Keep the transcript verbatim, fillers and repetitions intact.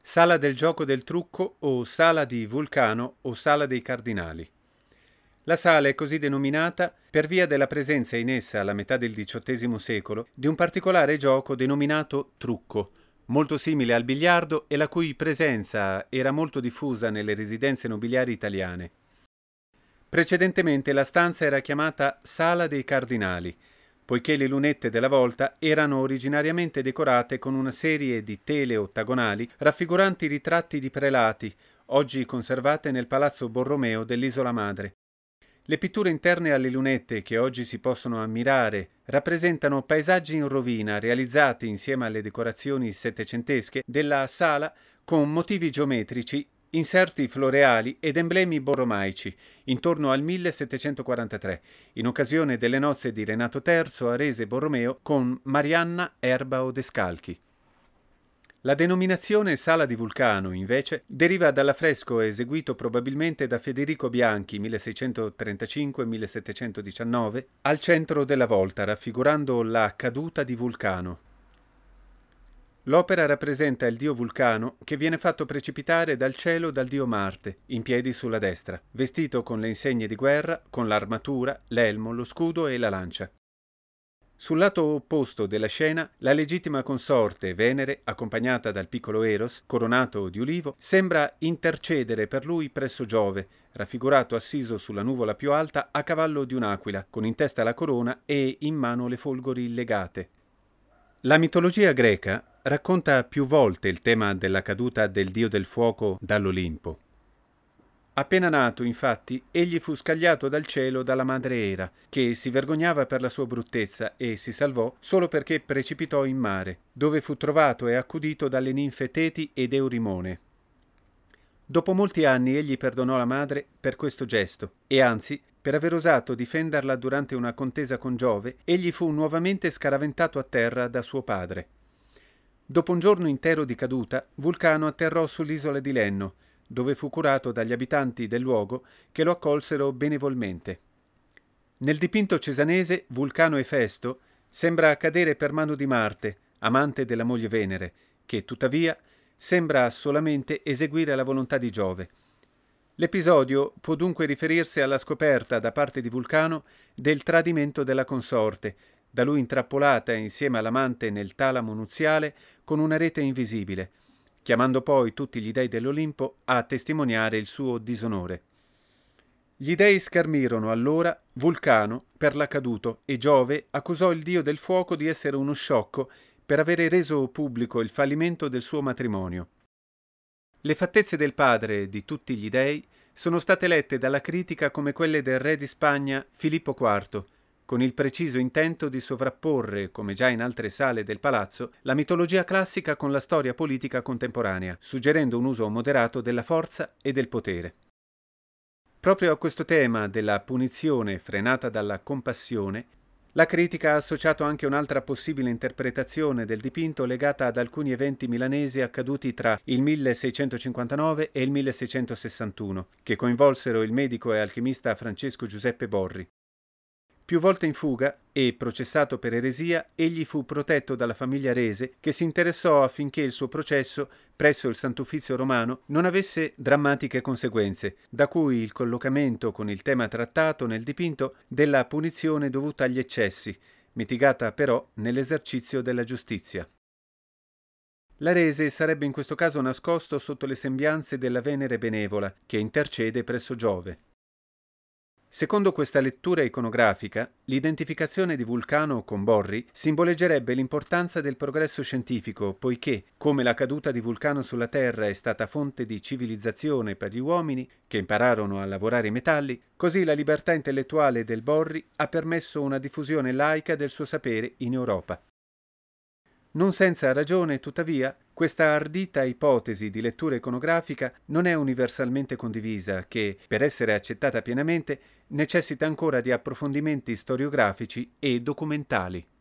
Sala del gioco del trucco o sala di Vulcano o sala dei Cardinali. La sala è così denominata per via della presenza in essa, alla metà del diciottesimo secolo, di un particolare gioco denominato trucco, molto simile al biliardo e la cui presenza era molto diffusa nelle residenze nobiliari italiane. Precedentemente la stanza era chiamata Sala dei Cardinali, poiché le lunette della volta erano originariamente decorate con una serie di tele ottagonali raffiguranti ritratti di prelati, oggi conservate nel Palazzo Borromeo dell'Isola Madre. Le pitture interne alle lunette che oggi si possono ammirare rappresentano paesaggi in rovina realizzati insieme alle decorazioni settecentesche della sala con motivi geometrici, inserti floreali ed emblemi borromaici intorno al millesettecentoquarantatré, in occasione delle nozze di Renato terzo a Rese Borromeo con Marianna Erbao Descalchi. La denominazione Sala di Vulcano, invece, deriva dall'affresco eseguito probabilmente da Federico Bianchi milleseicentotrentacinque millesettecentodiciannove al centro della volta, raffigurando la caduta di Vulcano. L'opera rappresenta il dio Vulcano che viene fatto precipitare dal cielo dal dio Marte, in piedi sulla destra, vestito con le insegne di guerra, con l'armatura, l'elmo, lo scudo e la lancia. Sul lato opposto della scena, la legittima consorte Venere, accompagnata dal piccolo Eros, coronato di ulivo, sembra intercedere per lui presso Giove, raffigurato assiso sulla nuvola più alta a cavallo di un'aquila, con in testa la corona e in mano le folgori legate. La mitologia greca racconta più volte il tema della caduta del dio del fuoco dall'Olimpo. Appena nato, infatti, egli fu scagliato dal cielo dalla madre Era, che si vergognava per la sua bruttezza e si salvò solo perché precipitò in mare, dove fu trovato e accudito dalle ninfe Teti ed Eurimone. Dopo molti anni egli perdonò la madre per questo gesto e anzi, per aver osato difenderla durante una contesa con Giove, egli fu nuovamente scaraventato a terra da suo padre. Dopo un giorno intero di caduta, Vulcano atterrò sull'isola di Lenno, dove fu curato dagli abitanti del luogo che lo accolsero benevolmente. Nel dipinto cesanese Vulcano Efesto sembra cadere per mano di Marte, amante della moglie Venere, che tuttavia sembra solamente eseguire la volontà di Giove. L'episodio può dunque riferirsi alla scoperta da parte di Vulcano del tradimento della consorte, da lui intrappolata insieme all'amante nel talamo nuziale con una rete invisibile, chiamando poi tutti gli dei dell'Olimpo a testimoniare il suo disonore. Gli dei schermirono allora Vulcano per l'accaduto e Giove accusò il dio del fuoco di essere uno sciocco per avere reso pubblico il fallimento del suo matrimonio. Le fattezze del padre di tutti gli dei sono state lette dalla critica come quelle del re di Spagna Filippo quarto, con il preciso intento di sovrapporre, come già in altre sale del palazzo, la mitologia classica con la storia politica contemporanea, suggerendo un uso moderato della forza e del potere. Proprio a questo tema della punizione frenata dalla compassione, la critica ha associato anche un'altra possibile interpretazione del dipinto legata ad alcuni eventi milanesi accaduti tra il milleseicentocinquantanove e il milleseicentosessantuno, che coinvolsero il medico e alchimista Francesco Giuseppe Borri. Più volte in fuga e processato per eresia, egli fu protetto dalla famiglia Rese, che si interessò affinché il suo processo presso il Sant'Uffizio Romano non avesse drammatiche conseguenze, da cui il collocamento con il tema trattato nel dipinto della punizione dovuta agli eccessi, mitigata però nell'esercizio della giustizia. La Rese sarebbe in questo caso nascosto sotto le sembianze della Venere benevola, che intercede presso Giove. Secondo questa lettura iconografica, l'identificazione di Vulcano con Borri simboleggerebbe l'importanza del progresso scientifico, poiché, come la caduta di Vulcano sulla Terra è stata fonte di civilizzazione per gli uomini, che impararono a lavorare i metalli, così la libertà intellettuale del Borri ha permesso una diffusione laica del suo sapere in Europa. Non senza ragione, tuttavia, questa ardita ipotesi di lettura iconografica non è universalmente condivisa, che, per essere accettata pienamente, necessita ancora di approfondimenti storiografici e documentali.